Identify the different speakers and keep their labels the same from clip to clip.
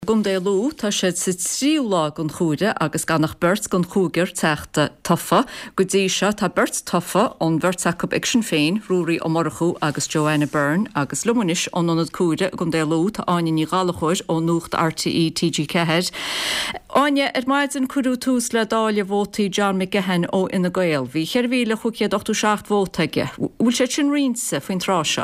Speaker 1: Gundéú tá sé sa tríúlá gon chúide agus gannach burt gon chúgur teachta tofa, go dtí se tá burt tofa ón bhirrteach ag sin féin, Rúrí Ó Murchú agus Joanna Byrne agus Lumunis ónionad cúide Gundéú tá aine ní galachuir ó nuacht RTE TG Cehead. Aine maidid an cuiú tús le dáile bhótaí John McGehan ó ina Gael. Bhí cheirhíle chuciad 87 bhótaige. Bhfuil sé sin rionsa faoin tráseo?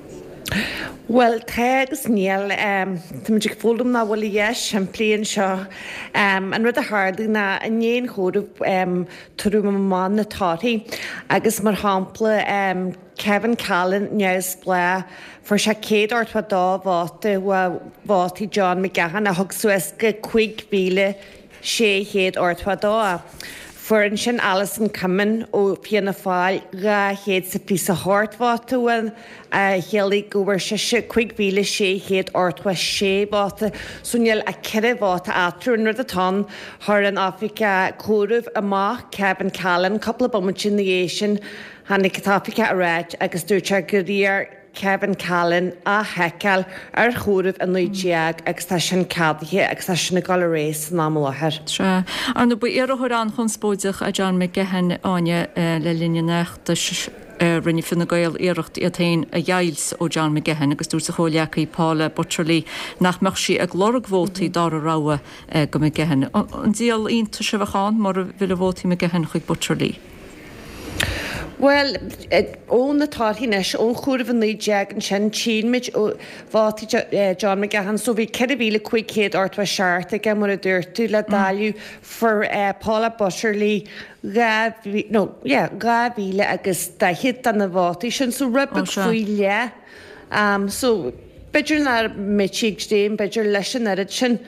Speaker 2: Well, tegus níl, tym dig fóldum na wali yes, an plian seo, an rud a hardly na an yin chódu trú ma na táti, agus mar hampla Kevin Callan neus bla for se céad ortwa dá bháti John McGahan a hog suesca cuig bíle sé héad ortwa dá. For sin Alison Cummin ó Fianna Fáil ga héad sa pí a hortvátuan a healaí gobar se cuig bíle sé héad ortwa sé báta súneal a ceire báta atrú nuair atá thar an Africa córamh amach Kevin Callan couple of bomachiniation hannig catáfica a ráid agus dúirte go dtíar Kevin Callan a heiceal ar chóramh an nuideag agus tá sin cadthe agus tá sin na gáil rééis ná láthir.
Speaker 1: Se an bu ar an chun spóideach a John McGehan áine le linnenecht rinne fin na Gael éirecht a tain a dheils ó John McGehan agus dúr sa chóleachaí Pála Butcherlí nach meach sí ag glorg bhótaí dar a ráha go McGehan. An díal ionta se bhán mar bhfuil a bhótaí McGehan chuig Butcherlí.
Speaker 2: Well, ón na táthínis ón chóramh an nuideag an sin tíimiid ó bhátaí John McGahan, so bhí ceir bhíle cuig céad ortwa searta ag mar a dúirtú le dáliú for Pála Butcherlí ga bhíle agus dahiad an na bhátaí sin so rubba chuile. So beidir na mitíag déim, beidir leis an arid sin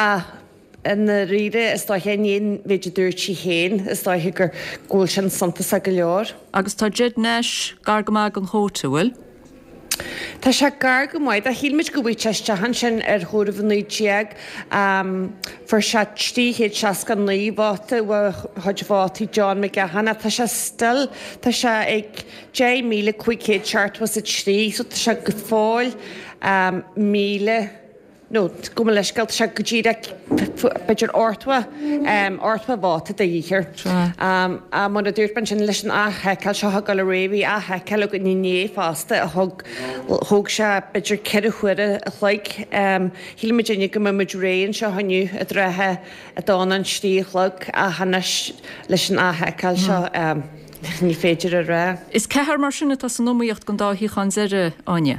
Speaker 2: in na riide is tá héon beidir dúirtí héin, is tá gur ggóil sin santa sa go leor.
Speaker 1: Agus tá jid neis gargamá an hótúil?
Speaker 2: Tá se gar go maiid a híimiid go bhí teistehan sin ar chóramh an nuideag for se tíhéad seacan nuíbáta chuid bhátaí John McGahan a tá se still tá se ag 10,500 seart was a trí, so tá se go fáil 1,000 No, go leisgalt se go ddíra beidir ortwa bháta a dhíchar. A mar a dúirt ban sin leis an heiceal seo gal a réhí a heiceal go níné fásta a thug se beidir ceir chuire a chhlaig híimiidirine go muid réon seo haniu a drethe a dána an stíochlog a hanas leis an heiceal seo ní féidir a ré.
Speaker 1: Is cethar mar sinna tá san nóíocht go dáhí chan zire aine?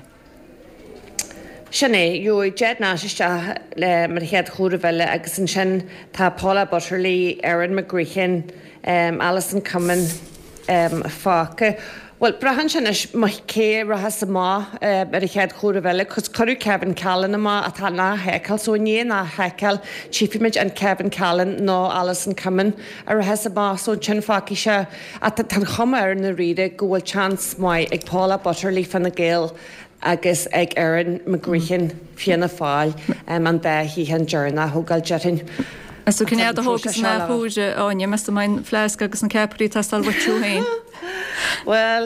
Speaker 2: Sinné, Jed náiste le mar chead chóramhile agus an sin tá Pála Butcherlí, Erin McGreechan, Alison Cummin fáca. Well, brahan sin is cé ratha sa má ar a chead chóramhile, chus choú Kevin Callan amá a tá ná heiceal, so ní ná heiceal chiefimiid an Kevin Callan nó Alison Cummin ar ratha sa má, so sin fáci se a tá chuma ar na riide go bhfuil chance mai ag Pála Butcherlí fan na Gael agus ag Erin McGreechan Fianna Fáil an hí an dearna thugáil jetin.
Speaker 1: So cinnéad a thugus na chúide áine me main fleisc agus an ceparí tastal bhaú hain?
Speaker 2: Well,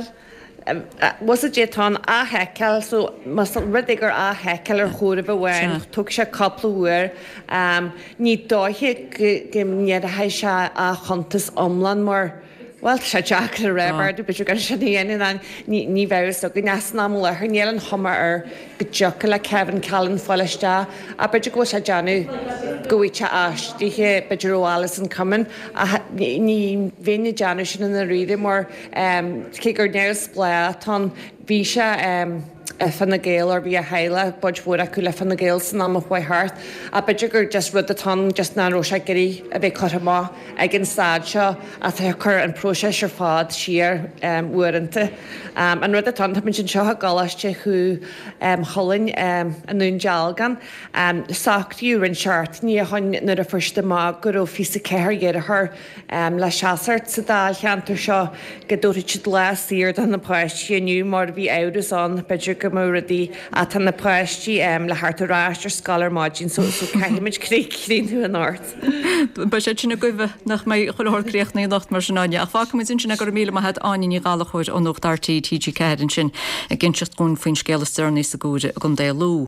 Speaker 2: was a détá a heiceal, so mas rudigur a heiceal ar chóramh bhhain, tug se coppla uair, ní dóithe gimnéad a haid se a chuntas omlan mar well, se Jack a rébarú be gan se dhéana ní bhes a go neasná le chu níal an thomar ar go deocha le Kevin Callan fáiliste a beidir go se deanú gohíte astíthe beidir ó Alison Cummin a ní bhéine deanú sin in na riide mar cé gur neir blé tá bhí se fan na Gael or bhí a heile bud bhór acu le fan na Gael san am bhaithart a beidir gur just rud atá just ná roise gurí a bheith chuá ag an stád seo a tá chur an próses ar fád siar uanta. An rud atá tá sin seo galaiste chu cholann anún dealgan sachtú an seart ní hain nar a fuiste má gur ó fi a ceir dhéar le seaart sa dá cheantar seo go dúirtid le sír an na páistí mar bhí áras an beidir go móradí a tan na páistí le hartarráistir scalar máidín so caiimiid críú an áirt.
Speaker 1: Ba sé sinna goibh nach mé choircréochtnaí nacht mar sinnáine a fácha sin sinna gur míle head aine ní gála chuir ó nócht RTE TG Cehead sin a ginsecht gún faoin scéala stearnaí sa gúide a Gundéú.